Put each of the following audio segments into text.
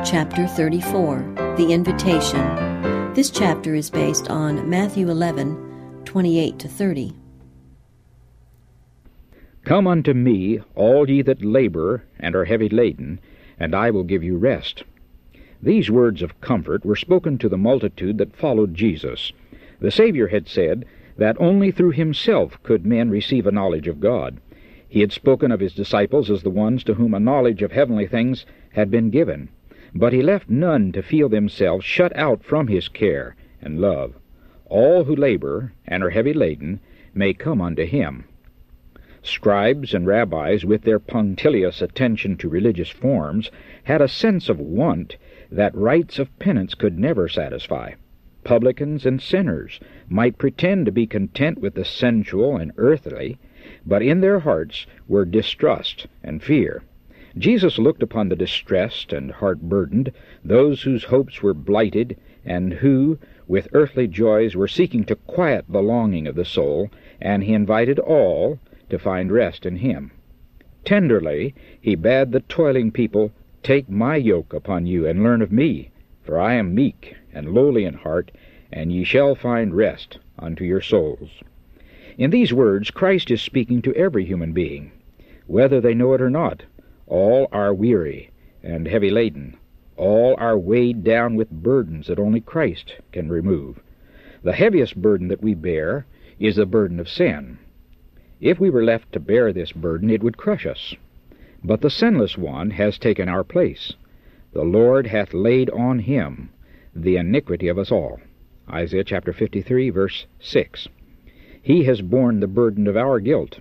Chapter 34, The Invitation. This chapter is based on Matthew 11:28-30. Come unto me, all ye that labor and are heavy laden, and I will give you rest. These words of comfort were spoken to the multitude that followed Jesus. The Savior had said that only through himself could men receive a knowledge of God. He had spoken of his disciples as the ones to whom a knowledge of heavenly things had been given, but he left none to feel themselves shut out from his care and love. All who labor and are heavy laden may come unto him. Scribes and rabbis, with their punctilious attention to religious forms, had a sense of want that rites of penance could never satisfy. Publicans and sinners might pretend to be content with the sensual and earthly, but in their hearts were distrust and fear. Jesus looked upon the distressed and heart-burdened, those whose hopes were blighted, and who, with earthly joys, were seeking to quiet the longing of the soul, and he invited all to find rest in him. Tenderly he bade the toiling people, "Take my yoke upon you, and learn of me, for I am meek and lowly in heart, and ye shall find rest unto your souls." In these words Christ is speaking to every human being. Whether they know it or not, all are weary and heavy laden. All are weighed down with burdens that only Christ can remove. The heaviest burden that we bear is the burden of sin. If we were left to bear this burden, it would crush us. But the sinless one has taken our place. The Lord hath laid on him the iniquity of us all. Isaiah chapter 53, verse 6. He has borne the burden of our guilt.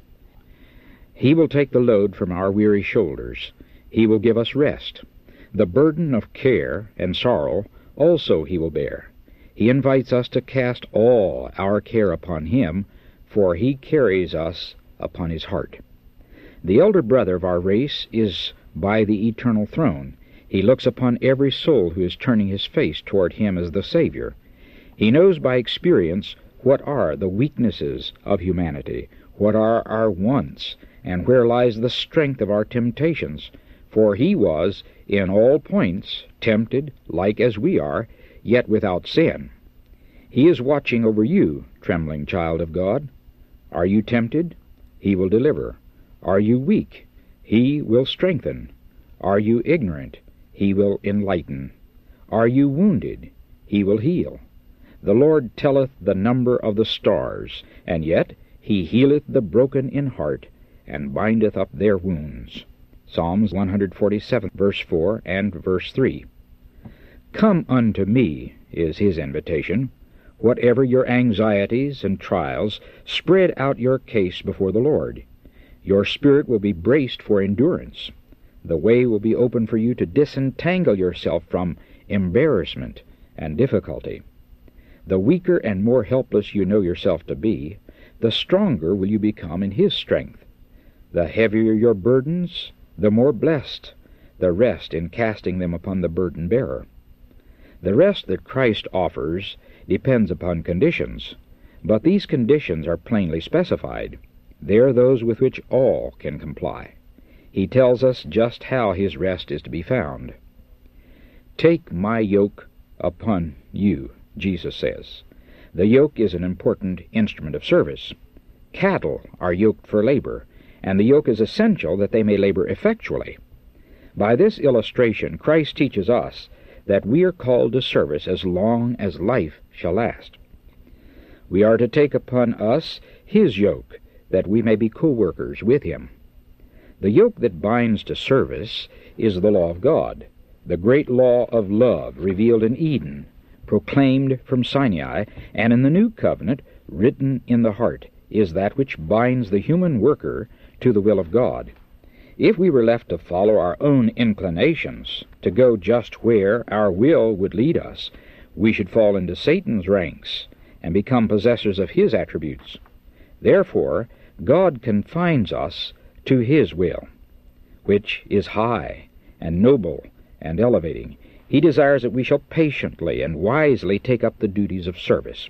He will take the load from our weary shoulders. He will give us rest. The burden of care and sorrow also he will bear. He invites us to cast all our care upon him, for he carries us upon his heart. The elder brother of our race is by the eternal throne. He looks upon every soul who is turning his face toward him as the Savior. He knows by experience what are the weaknesses of humanity, what are our wants, and where lies the strength of our temptations, for he was in all points tempted like as we are, yet without sin. He is watching over you, trembling child of God. Are you tempted? He will deliver. Are you weak? He will strengthen. Are you ignorant? He will enlighten. Are you wounded? He will heal. The Lord telleth the number of the stars, and yet he healeth the broken in heart, and bindeth up their wounds. Psalms 147, verse 4 and verse 3. Come unto me is his invitation. Whatever your anxieties and trials, spread out your case before the Lord. Your spirit will be braced for endurance. The way will be open for you to disentangle yourself from embarrassment and difficulty. The weaker and more helpless you know yourself to be, the stronger will you become in his strength. The heavier your burdens, the more blessed the rest in casting them upon the burden-bearer. The rest that Christ offers depends upon conditions, but these conditions are plainly specified. They are those with which all can comply. He tells us just how his rest is to be found. Take my yoke upon you, Jesus says. The yoke is an important instrument of service. Cattle are yoked for labor, and the yoke is essential that they may labor effectually. By this illustration, Christ teaches us that we are called to service as long as life shall last. We are to take upon us his yoke, that we may be co-workers with him. The yoke that binds to service is the law of God, the great law of love revealed in Eden, proclaimed from Sinai, and in the new covenant, written in the heart, is that which binds the human worker to the will of God. If we were left to follow our own inclinations, to go just where our will would lead us, we should fall into Satan's ranks and become possessors of his attributes. Therefore, God confines us to his will, which is high and noble and elevating. He desires that we shall patiently and wisely take up the duties of service.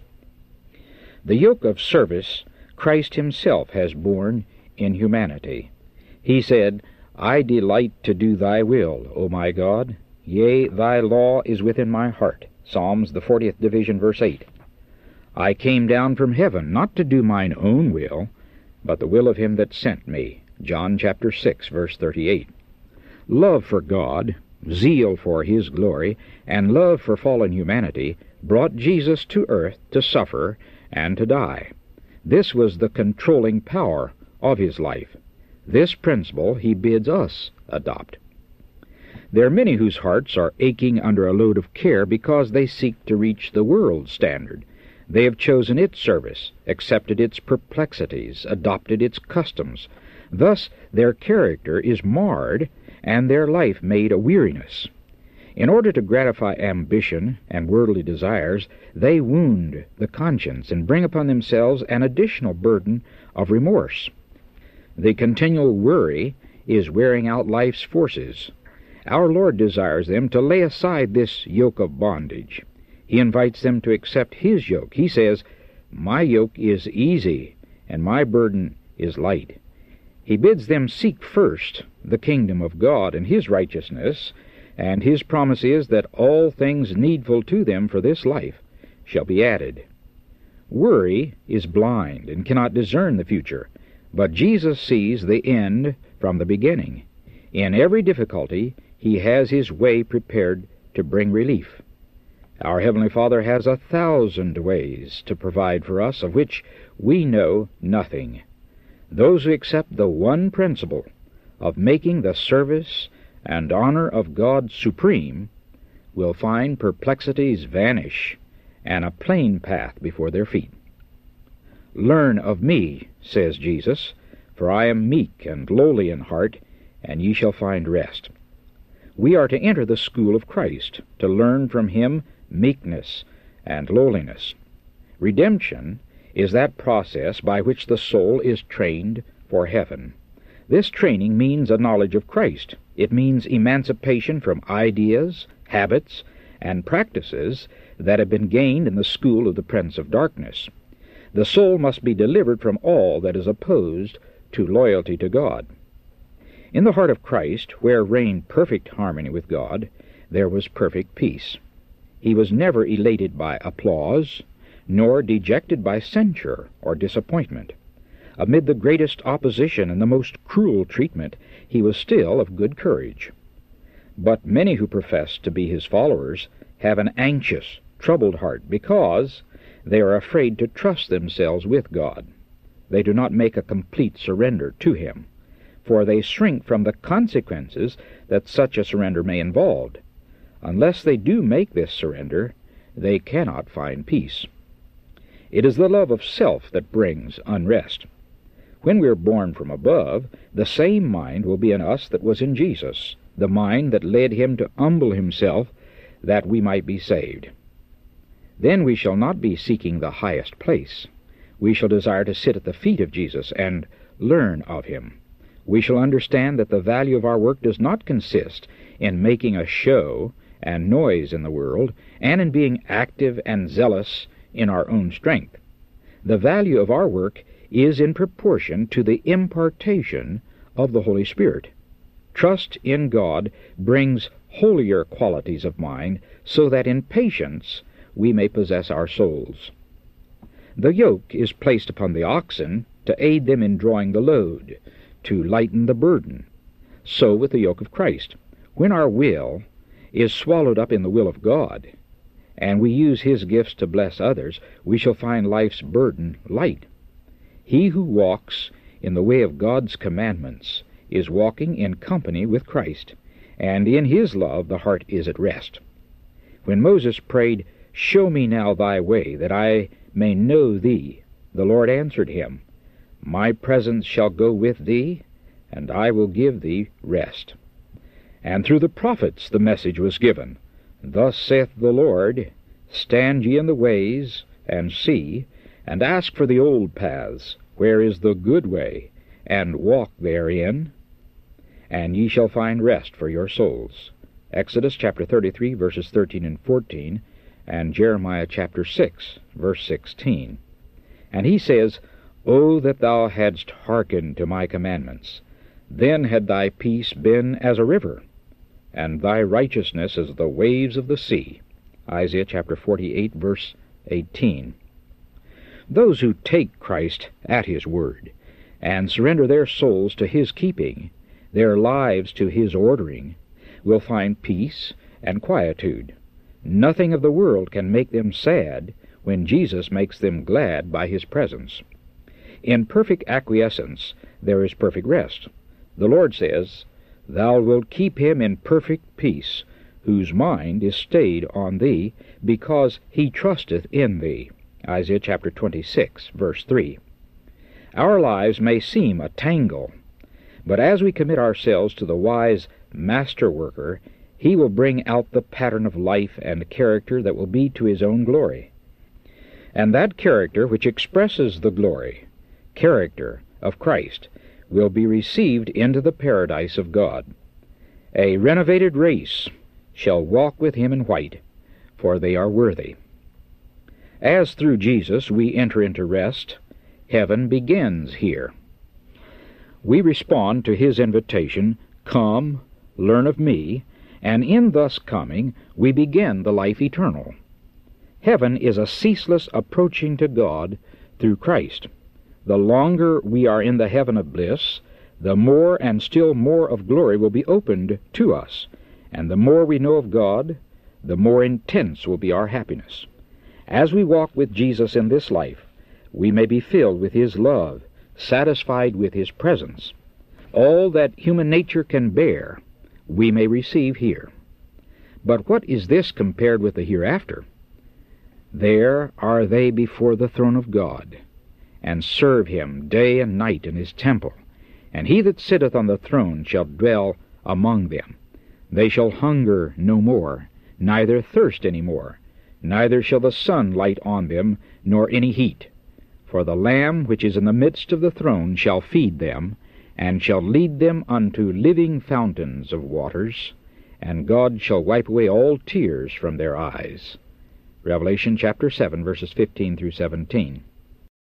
The yoke of service Christ himself has borne in humanity. He said, I delight to do thy will, O my God. Yea, thy law is within my heart. Psalms, the 40th division, verse 8. I came down from heaven, not to do mine own will, but the will of him that sent me. John chapter 6, verse 38. Love for God, zeal for his glory, and love for fallen humanity brought Jesus to earth to suffer and to die. This was the controlling power of his life. This principle he bids us adopt. There are many whose hearts are aching under a load of care because they seek to reach the world's standard. They have chosen its service, accepted its perplexities, adopted its customs. Thus their character is marred, and their life made a weariness. In order to gratify ambition and worldly desires, they wound the conscience and bring upon themselves an additional burden of remorse. The continual worry is wearing out life's forces. Our Lord desires them to lay aside this yoke of bondage. He invites them to accept his yoke. He says, "My yoke is easy, and my burden is light." He bids them seek first the kingdom of God and his righteousness, and his promise is that all things needful to them for this life shall be added. Worry is blind and cannot discern the future, but Jesus sees the end from the beginning. In every difficulty, he has his way prepared to bring relief. Our Heavenly Father has 1,000 ways to provide for us, of which we know nothing. Those who accept the one principle of making the service and honor of God supreme will find perplexities vanish and a plain path before their feet. "Learn of me," says Jesus, "for I am meek and lowly in heart, and ye shall find rest." We are to enter the school of Christ, to learn from him meekness and lowliness. Redemption is that process by which the soul is trained for heaven. This training means a knowledge of Christ. It means emancipation from ideas, habits, and practices that have been gained in the school of the Prince of Darkness. The soul must be delivered from all that is opposed to loyalty to God. In the heart of Christ, where reigned perfect harmony with God, there was perfect peace. He was never elated by applause, nor dejected by censure or disappointment. Amid the greatest opposition and the most cruel treatment, he was still of good courage. But many who profess to be his followers have an anxious, troubled heart because they are afraid to trust themselves with God. They do not make a complete surrender to him, for they shrink from the consequences that such a surrender may involve. Unless they do make this surrender, they cannot find peace. It is the love of self that brings unrest. When we are born from above, the same mind will be in us that was in Jesus, the mind that led him to humble himself that we might be saved. Then we shall not be seeking the highest place. We shall desire to sit at the feet of Jesus and learn of him. We shall understand that the value of our work does not consist in making a show and noise in the world, and in being active and zealous in our own strength. The value of our work is in proportion to the impartation of the Holy Spirit. Trust in God brings holier qualities of mind, so that in patience we may possess our souls. The yoke is placed upon the oxen to aid them in drawing the load, to lighten the burden. So with the yoke of Christ. When our will is swallowed up in the will of God, and we use his gifts to bless others, we shall find life's burden light. He who walks in the way of God's commandments is walking in company with Christ, and in his love the heart is at rest. When Moses prayed, "Show me now thy way, that I may know thee," the Lord answered him, "My presence shall go with thee, and I will give thee rest." And through the prophets the message was given, "Thus saith the Lord, stand ye in the ways, and see, and ask for the old paths, where is the good way, and walk therein, and ye shall find rest for your souls." Exodus chapter 33, verses 13 and 14, and Jeremiah chapter 6, verse 16. And he says, "O that thou hadst hearkened to my commandments, then had thy peace been as a river, and thy righteousness as the waves of the sea. Isaiah chapter 48, verse 18. Those who take Christ at his word, and surrender their souls to his keeping, their lives to his ordering, will find peace and quietude. Nothing of the world can make them sad when Jesus makes them glad by his presence. In perfect acquiescence there is perfect rest. The Lord says, Thou wilt keep him in perfect peace, whose mind is stayed on thee, because he trusteth in thee. Isaiah chapter 26, verse 3. Our lives may seem a tangle, but as we commit ourselves to the wise master worker, he will bring out the pattern of life and character that will be to his own glory. And that character which expresses the glory, character of Christ, will be received into the paradise of God. A renovated race shall walk with him in white, for they are worthy. As through Jesus we enter into rest, heaven begins here. We respond to his invitation, Come, learn of me, and in thus coming we begin the life eternal. Heaven is a ceaseless approaching to God through Christ. The longer we are in the heaven of bliss, the more and still more of glory will be opened to us, and the more we know of God, the more intense will be our happiness. As we walk with Jesus in this life, we may be filled with his love, satisfied with his presence. All that human nature can bear, we may receive here. But what is this compared with the hereafter? There are they before the throne of God, and serve him day and night in his temple, and he that sitteth on the throne shall dwell among them. They shall hunger no more, neither thirst any more, neither shall the sun light on them, nor any heat. For the Lamb which is in the midst of the throne shall feed them, and shall lead them unto living fountains of waters, and God shall wipe away all tears from their eyes. Revelation chapter 7, verses 15 through 17.